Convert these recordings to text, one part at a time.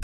The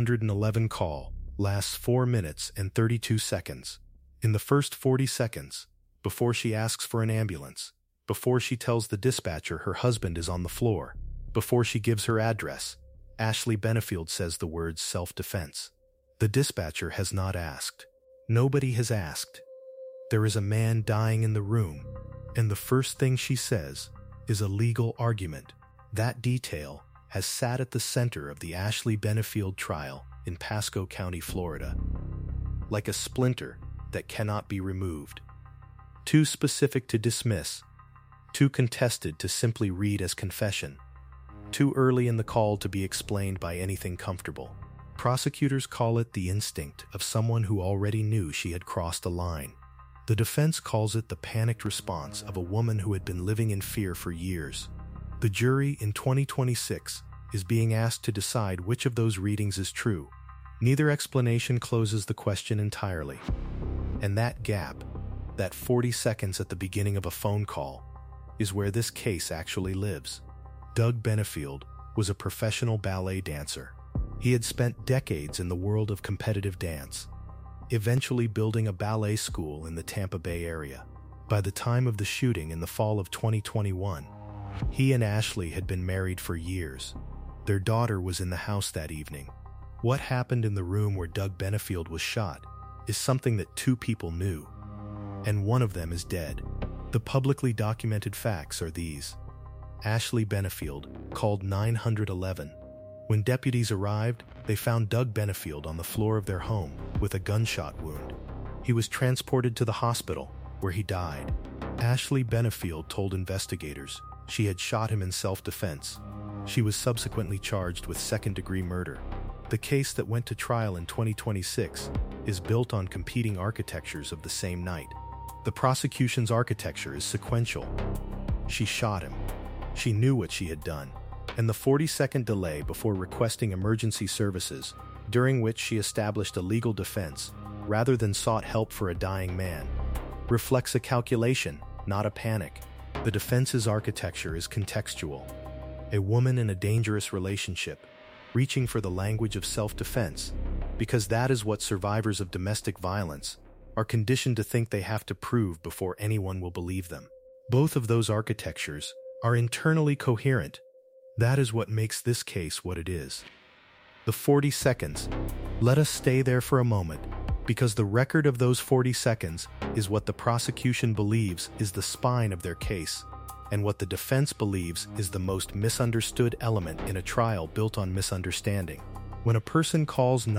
911 call lasts 4 minutes and 32 seconds. In the first 40 seconds, before she asks for an ambulance, before she tells the dispatcher her husband is on the floor, before she gives her address, Ashley Benefield says the words self-defense. The dispatcher has not asked. Nobody has asked. There is a man dying in the room, and the first thing she says is a legal argument. That detail has sat at the center of the Ashley Benefield trial in Pasco County, Florida, like a splinter that cannot be removed. Too specific to dismiss, too contested to simply read as confession, too early in the call to be explained by anything comfortable. Prosecutors call it the instinct of someone who already knew she had crossed a line. The defense calls it the panicked response of a woman who had been living in fear for years. The jury in 2026 is being asked to decide which of those readings is true. Neither explanation closes the question entirely. And that gap, that 40 seconds at the beginning of a phone call, is where this case actually lives. Doug Benefield was a professional ballet dancer. He had spent decades in the world of competitive dance, eventually building a ballet school in the Tampa Bay area. By the time of the shooting in the fall of 2021, he and Ashley had been married for years. Their daughter was in the house that evening. What happened in the room where Doug Benefield was shot is something that 2 people knew, and one of them is dead. The publicly documented facts are these. Ashley Benefield called 911. When deputies arrived, they found Doug Benefield on the floor of their home with a gunshot wound. He was transported to the hospital, where he died. Ashley Benefield told investigators she had shot him in self-defense. She was subsequently charged with second-degree murder. The case that went to trial in 2026 is built on competing architectures of the same night. The prosecution's architecture is sequential. She shot him. She knew what she had done. And the 40-second delay before requesting emergency services, during which she established a legal defense rather than sought help for a dying man, reflects a calculation, not a panic. The defense's architecture is contextual. A woman in a dangerous relationship, reaching for the language of self-defense, because that is what survivors of domestic violence are conditioned to think they have to prove before anyone will believe them. Both of those architectures are internally coherent. That is what makes this case what it is. The 40 seconds. Let us stay there for a moment, because the record of those 40 seconds is what the prosecution believes is the spine of their case, and what the defense believes is the most misunderstood element in a trial built on misunderstanding. When a person calls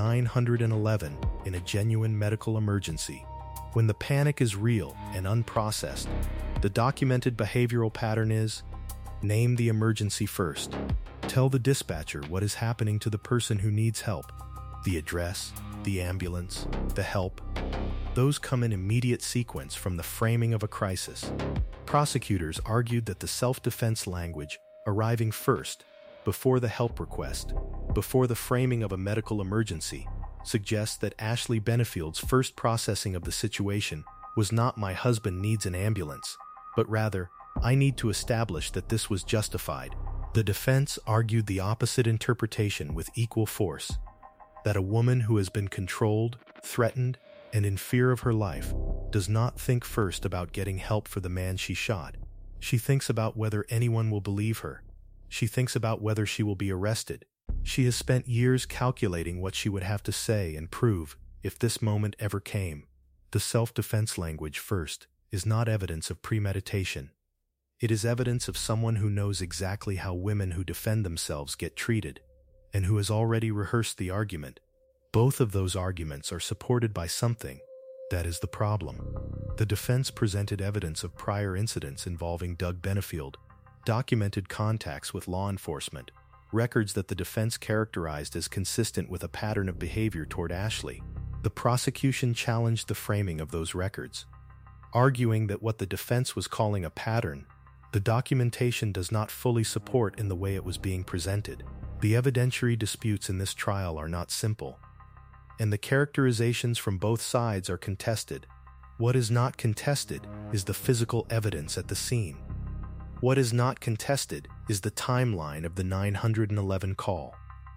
911 in a genuine medical emergency, when the panic is real and unprocessed, the documented behavioral pattern is: name the emergency first. Tell the dispatcher what is happening to the person who needs help. The address, the ambulance, the help. Those come in immediate sequence from the framing of a crisis. Prosecutors argued that the self-defense language arriving first, before the help request, before the framing of a medical emergency, suggests that Ashley Benefield's first processing of the situation was not "my husband needs an ambulance," but rather, "I need to establish that this was justified." The defense argued the opposite interpretation with equal force, that a woman who has been controlled, threatened, and in fear of her life does not think first about getting help for the man she shot. She thinks about whether anyone will believe her. She thinks about whether she will be arrested. She has spent years calculating what she would have to say and prove if this moment ever came. The self-defense language first is not evidence of premeditation. It is evidence of someone who knows exactly how women who defend themselves get treated, and who has already rehearsed the argument. Both of those arguments are supported by something. That is the problem. The defense presented evidence of prior incidents involving Doug Benefield, documented contacts with law enforcement, records that the defense characterized as consistent with a pattern of behavior toward Ashley. The prosecution challenged the framing of those records, arguing that what the defense was calling a pattern, the documentation does not fully support in the way it was being presented. The evidentiary disputes in this trial are not simple, and the characterizations from both sides are contested. What is not contested is the physical evidence at the scene. What is not contested is the timeline of the 911 call.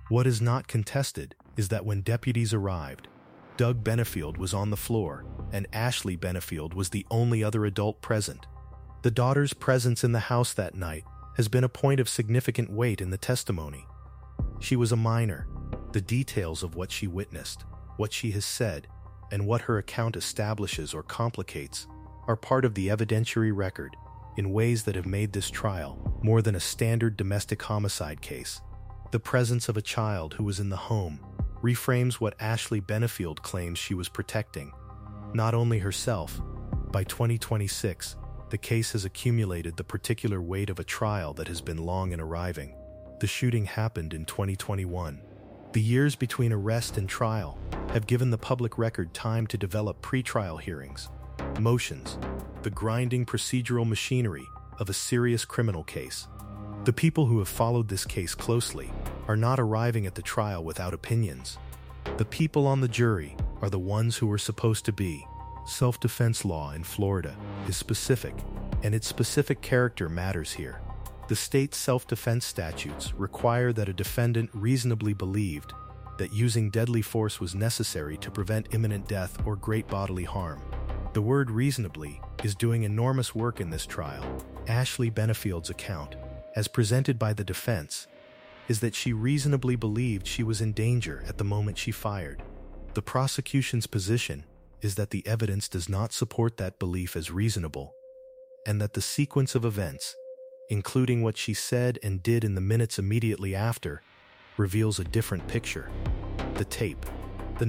What is not contested is that when deputies arrived, Doug Benefield was on the floor, and Ashley Benefield was the only other adult present. The daughter's presence in the house that night has been a point of significant weight in the testimony. She was a minor. The details of what she witnessed, what she has said, and what her account establishes or complicates are part of the evidentiary record in ways that have made this trial more than a standard domestic homicide case. The presence of a child who was in the home reframes what Ashley Benefield claims she was protecting. Not only herself, by 2026, the case has accumulated the particular weight of a trial that has been long in arriving. The shooting happened in 2021. The years between arrest and trial have given the public record time to develop pretrial hearings, motions, the grinding procedural machinery of a serious criminal case. The people who have followed this case closely are not arriving at the trial without opinions. The people on the jury are the ones who are supposed to be. Self-defense law in Florida is specific, and its specific character matters here. The state's self-defense statutes require that a defendant reasonably believed that using deadly force was necessary to prevent imminent death or great bodily harm. The word reasonably is doing enormous work in this trial. Ashley Benefield's account, as presented by the defense, is that she reasonably believed she was in danger at the moment she fired. The prosecution's position is that the evidence does not support that belief as reasonable, and that the sequence of events, including what she said and did in the minutes immediately after, reveals a different picture. The tape. The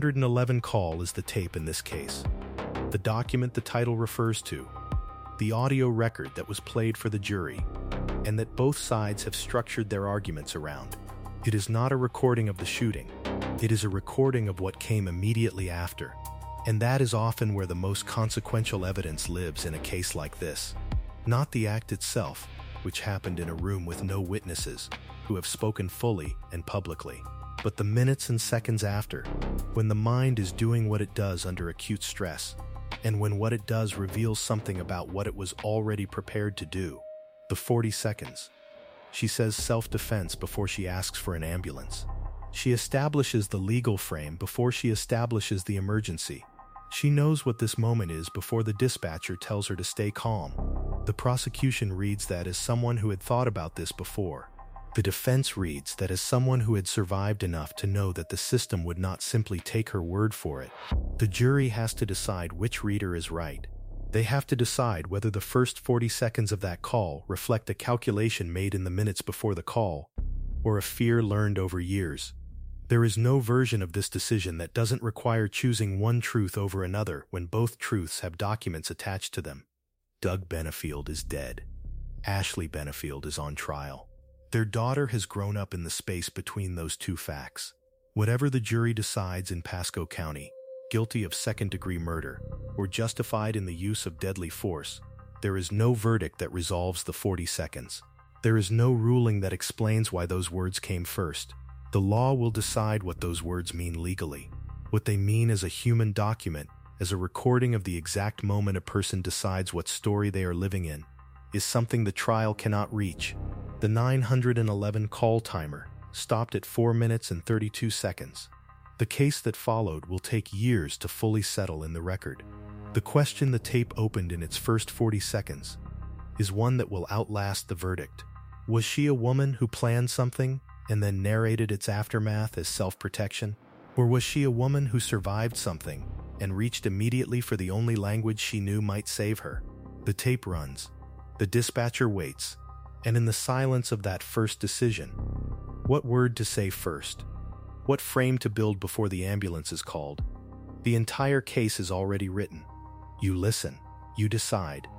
911 call is the tape in this case. The document the title refers to. The audio record that was played for the jury, and that both sides have structured their arguments around. It is not a recording of the shooting. It is a recording of what came immediately after. And that is often where the most consequential evidence lives in a case like this. Not the act itself, which happened in a room with no witnesses who have spoken fully and publicly, but the minutes and seconds after, when the mind is doing what it does under acute stress, and when what it does reveals something about what it was already prepared to do. The 40 seconds. She says self-defense before she asks for an ambulance. She establishes the legal frame before she establishes the emergency. She knows what this moment is before the dispatcher tells her to stay calm. The prosecution reads that as someone who had thought about this before. The defense reads that as someone who had survived enough to know that the system would not simply take her word for it. The jury has to decide which reader is right. They have to decide whether the first 40 seconds of that call reflect a calculation made in the minutes before the call, or a fear learned over years. There is no version of this decision that doesn't require choosing one truth over another when both truths have documents attached to them. Doug Benefield is dead. Ashley Benefield is on trial. Their daughter has grown up in the space between those two facts. Whatever the jury decides in Pasco County, guilty of second-degree murder, or justified in the use of deadly force, there is no verdict that resolves the 40 seconds. There is no ruling that explains why those words came first. The law will decide what those words mean legally, what they mean as a human document, as a recording of the exact moment a person decides what story they are living in, is something the trial cannot reach. The 911 call timer stopped at 4 minutes and 32 seconds. The case that followed will take years to fully settle in the record. The question the tape opened in its first 40 seconds is one that will outlast the verdict. Was she a woman who planned something and then narrated its aftermath as self-protection? Or was she a woman who survived something and reached immediately for the only language she knew might save her? The tape runs. The dispatcher waits. And in the silence of that first decision, what word to say first? What frame to build before the ambulance is called? The entire case is already written. You listen. You decide.